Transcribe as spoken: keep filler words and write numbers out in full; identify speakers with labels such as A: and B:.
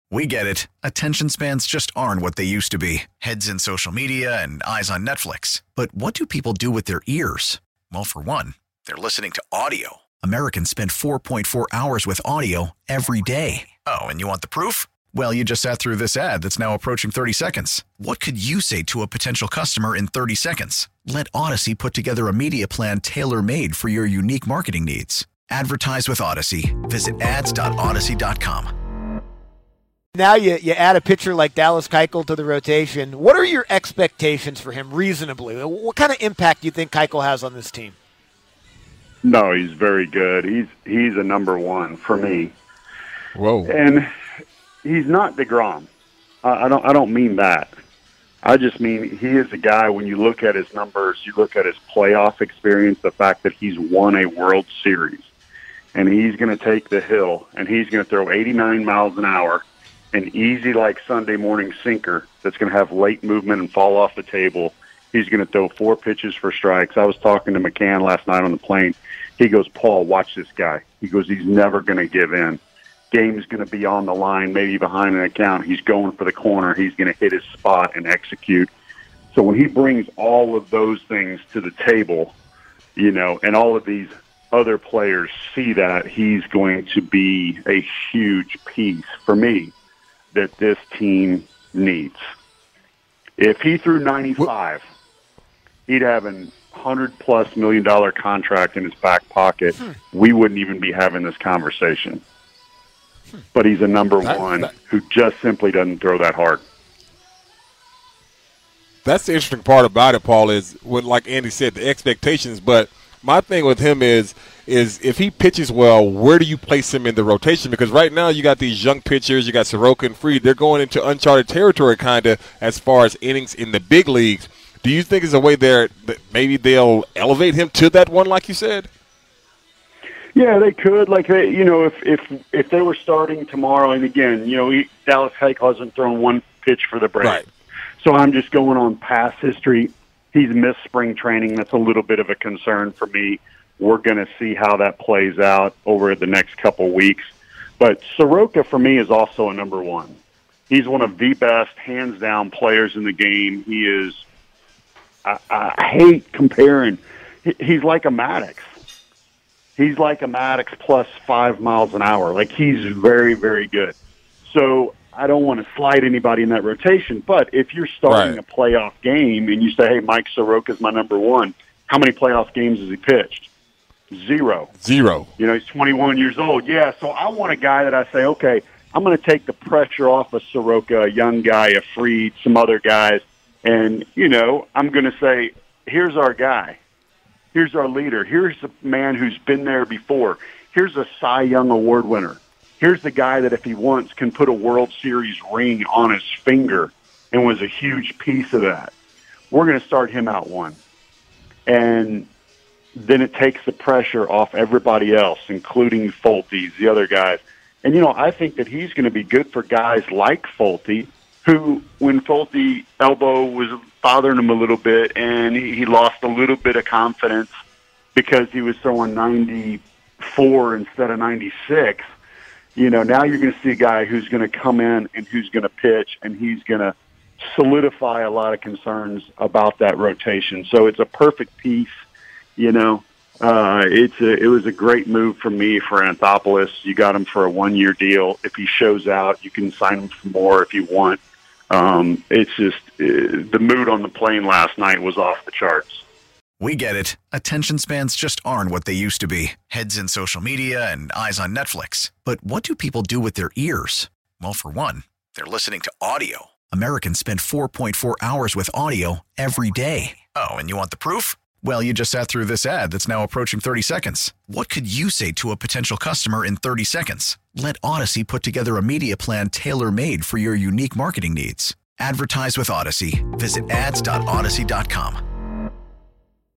A: We get it. Attention spans just aren't what they used to be. Heads in social media and eyes on Netflix. But what do people do with their ears? Well, for one, they're listening to audio. Americans spend four point four hours with audio every day. Oh, and you want the proof? Well, you just sat through this ad that's now approaching thirty seconds. What could you say to a potential customer in thirty seconds? Let Odyssey put together a media plan tailor-made for your unique marketing needs. Advertise with Odyssey. Visit ads dot odyssey dot com.
B: Now you, you add a pitcher like Dallas Keuchel to the rotation. What are your expectations for him reasonably? What kind of impact do you think Keuchel has on this team?
C: No, he's very good. He's he's a number one for me.
D: Whoa.
C: And he's not DeGrom. I, I don't I don't mean that. I just mean he is a guy, when you look at his numbers, you look at his playoff experience, the fact that he's won a World Series, and he's going to take the hill, and he's going to throw eighty-nine miles an hour, an easy like Sunday morning sinker that's going to have late movement and fall off the table. He's going to throw four pitches for strikes. I was talking to McCann last night on the plane. He goes, Paul, watch this guy. He goes, he's never going to give in. Game's going to be on the line, maybe behind an account. He's going for the corner. He's going to hit his spot and execute. So when he brings all of those things to the table, you know, and all of these other players see that, he's going to be a huge piece for me that this team needs. If he threw ninety-five, he'd have a hundred-plus million dollar contract in his back pocket. Hmm. We wouldn't even be having this conversation. Hmm. But he's a number that, one that, who just simply doesn't throw that hard.
D: That's the interesting part about it, Paul, is when, like Andy said, the expectations. But my thing with him is, is if he pitches well, where do you place him in the rotation? Because right now you got these young pitchers, you got Soroka and Fried. They're going into uncharted territory kind of as far as innings in the big leagues. Do you think there's a way there that maybe they'll elevate him to that one, like you said?
C: Yeah, they could. Like, they, you know, if if if they were starting tomorrow, and again, you know, he, Dallas Keuchel hasn't thrown one pitch for the Braves. Right. So I'm just going on past history. He's missed spring training. That's a little bit of a concern for me. We're going to see how that plays out over the next couple weeks. But Soroka, for me, is also a number one. He's one of the best, hands-down players in the game. He is, I, I hate comparing. He, he's like a Maddox. He's like a Maddox plus five miles an hour. Like, he's very, very good. So I don't want to slide anybody in that rotation, but if you're starting right. a playoff game and you say, hey, Mike Soroka's my number one, how many playoff games has he pitched? Zero.
D: Zero.
C: You know, he's twenty-one years old. Yeah, so I want a guy that I say, okay, I'm going to take the pressure off of Soroka, a young guy, a Fried, some other guys, and, you know, I'm going to say, here's our guy. Here's our leader. Here's a man who's been there before. Here's a Cy Young Award winner. Here's the guy that if he wants can put a World Series ring on his finger and was a huge piece of that. We're going to start him out one. And then it takes the pressure off everybody else, including Folty, the other guys. And, you know, I think that he's going to be good for guys like Folty, who, when Folty elbow was bothering him a little bit and he, he lost a little bit of confidence because he was throwing ninety-four instead of ninety-six, you know, now you're going to see a guy who's going to come in and who's going to pitch, and he's going to solidify a lot of concerns about that rotation. So it's a perfect piece, you know. Uh, it's a, it was a great move for me for Anthopoulos. You got him for a one-year deal. If he shows out, you can sign him for more if you want. Um, it's just uh, the mood on the plane last night was off the charts.
A: We get it. Attention spans just aren't what they used to be. Heads in social media and eyes on Netflix. But what do people do with their ears? Well, for one, they're listening to audio. Americans spend four point four hours with audio every day. Oh, and you want the proof? Well, you just sat through this ad that's now approaching thirty seconds. What could you say to a potential customer in thirty seconds? Let Odyssey put together a media plan tailor-made for your unique marketing needs. Advertise with Odyssey. Visit ads dot odyssey dot com.